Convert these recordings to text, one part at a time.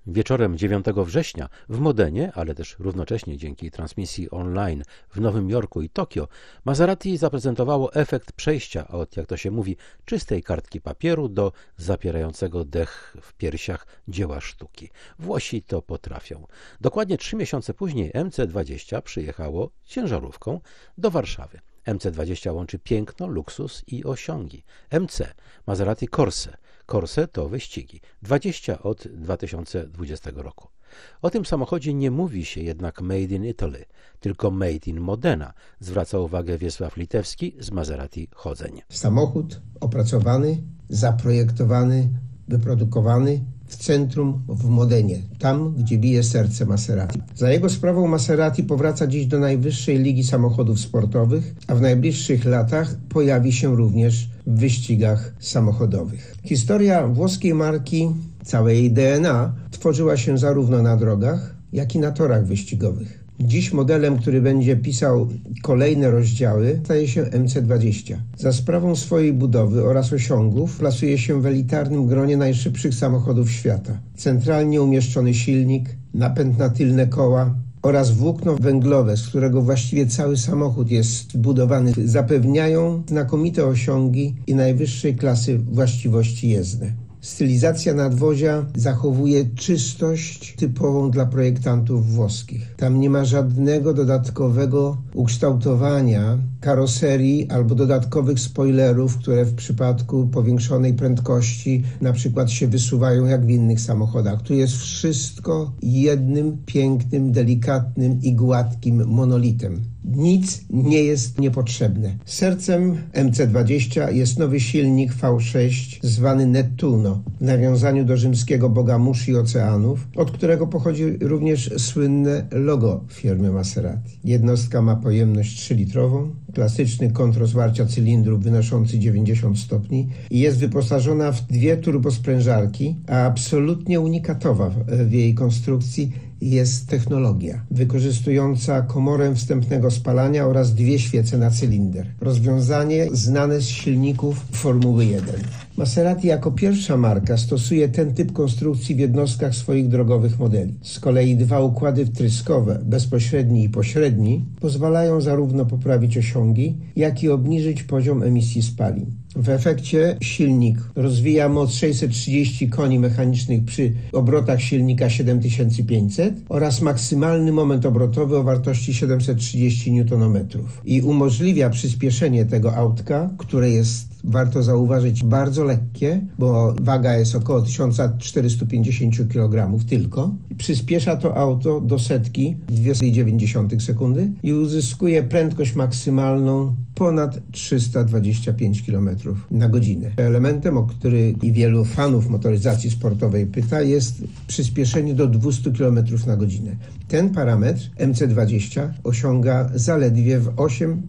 Wieczorem 9 września w Modenie, ale też równocześnie dzięki transmisji online w Nowym Jorku i Tokio, Maserati zaprezentowało efekt przejścia od, jak to się mówi, czystej kartki papieru do zapierającego dech w piersiach dzieła sztuki. Włosi to potrafią. Dokładnie 3 miesiące później MC20 przyjechało ciężarówką do Warszawy. MC20 łączy piękno, luksus i osiągi. MC, Maserati Corse. Corse to wyścigi. 20 od 2020 roku. O tym samochodzie nie mówi się jednak Made in Italy, tylko Made in Modena, zwraca uwagę Wiesław Litewski z Maserati Chodzeń. Samochód opracowany, zaprojektowany, wyprodukowany w centrum w Modenie, tam gdzie bije serce Maserati. Za jego sprawą Maserati powraca dziś do najwyższej ligi samochodów sportowych, a w najbliższych latach pojawi się również w wyścigach samochodowych. Historia włoskiej marki, całe jej DNA, tworzyła się zarówno na drogach, jak i na torach wyścigowych. Dziś modelem, który będzie pisał kolejne rozdziały, staje się MC20. Za sprawą swojej budowy oraz osiągów plasuje się w elitarnym gronie najszybszych samochodów świata. Centralnie umieszczony silnik, napęd na tylne koła oraz włókno węglowe, z którego właściwie cały samochód jest zbudowany, zapewniają znakomite osiągi i najwyższej klasy właściwości jezdne. Stylizacja nadwozia zachowuje czystość typową dla projektantów włoskich. Tam nie ma żadnego dodatkowego ukształtowania karoserii albo dodatkowych spoilerów, które w przypadku powiększonej prędkości na przykład się wysuwają jak w innych samochodach. Tu jest wszystko jednym pięknym, delikatnym i gładkim monolitem. Nic nie jest niepotrzebne. Sercem MC20 jest nowy silnik V6 zwany Nettuno, w nawiązaniu do rzymskiego boga mórz i oceanów, od którego pochodzi również słynne logo firmy Maserati. Jednostka ma pojemność 3-litrową, klasyczny kąt rozwarcia cylindrów wynoszący 90 stopni i jest wyposażona w 2 turbosprężarki, a absolutnie unikatowa w jej konstrukcji jest technologia wykorzystująca komorę wstępnego spalania oraz 2 świece na cylinder. Rozwiązanie znane z silników Formuły 1. Maserati jako pierwsza marka stosuje ten typ konstrukcji w jednostkach swoich drogowych modeli. Z kolei 2 układy wtryskowe, bezpośredni i pośredni, pozwalają zarówno poprawić osiągi, jak i obniżyć poziom emisji spalin. W efekcie silnik rozwija moc 630 koni mechanicznych przy obrotach silnika 7500 oraz maksymalny moment obrotowy o wartości 730 Nm i umożliwia przyspieszenie tego autka, które jest, warto zauważyć, bardzo lekkie, bo waga jest około 1450 kg tylko. Przyspiesza to auto do setki w 2,9 sekundy i uzyskuje prędkość maksymalną ponad 325 km na godzinę. Elementem, o który i wielu fanów motoryzacji sportowej pyta, jest przyspieszenie do 200 km na godzinę. Ten parametr MC20 osiąga zaledwie w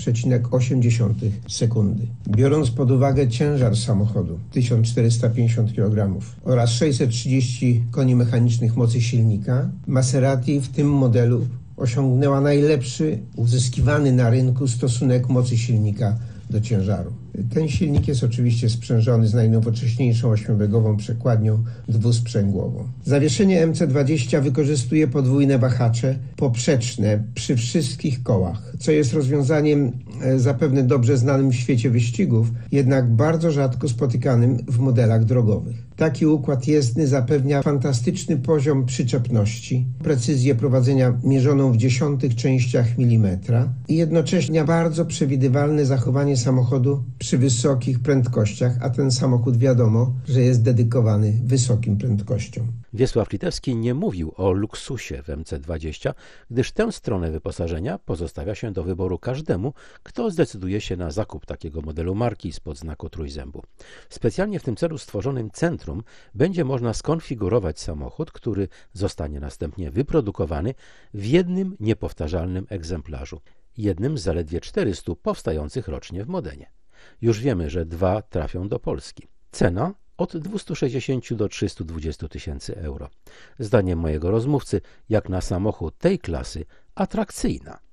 8,8 sekundy. Biorąc pod uwagę ciężar samochodu 1450 kg oraz 630 koni mechanicznych mocy silnika, Maserati w tym modelu osiągnęła najlepszy uzyskiwany na rynku stosunek mocy silnika do ciężaru. Ten silnik jest oczywiście sprzężony z najnowocześniejszą 8-biegową przekładnią dwusprzęgłową. Zawieszenie MC20 wykorzystuje podwójne wahacze poprzeczne przy wszystkich kołach, co jest rozwiązaniem zapewne dobrze znanym w świecie wyścigów, jednak bardzo rzadko spotykanym w modelach drogowych. Taki układ jezdny zapewnia fantastyczny poziom przyczepności, precyzję prowadzenia mierzoną w dziesiątych częściach milimetra i jednocześnie bardzo przewidywalne zachowanie samochodu przy wysokich prędkościach, a ten samochód wiadomo, że jest dedykowany wysokim prędkościom. Wiesław Litewski nie mówił o luksusie w MC20, gdyż tę stronę wyposażenia pozostawia się do wyboru każdemu, kto zdecyduje się na zakup takiego modelu marki spod znaku trójzębu. Specjalnie w tym celu stworzonym centrum będzie można skonfigurować samochód, który zostanie następnie wyprodukowany w jednym niepowtarzalnym egzemplarzu, jednym z zaledwie 400 powstających rocznie w Modenie. Już wiemy, że 2 trafią do Polski. Cena od 260 do 320 tysięcy euro. Zdaniem mojego rozmówcy, jak na samochód tej klasy, atrakcyjna.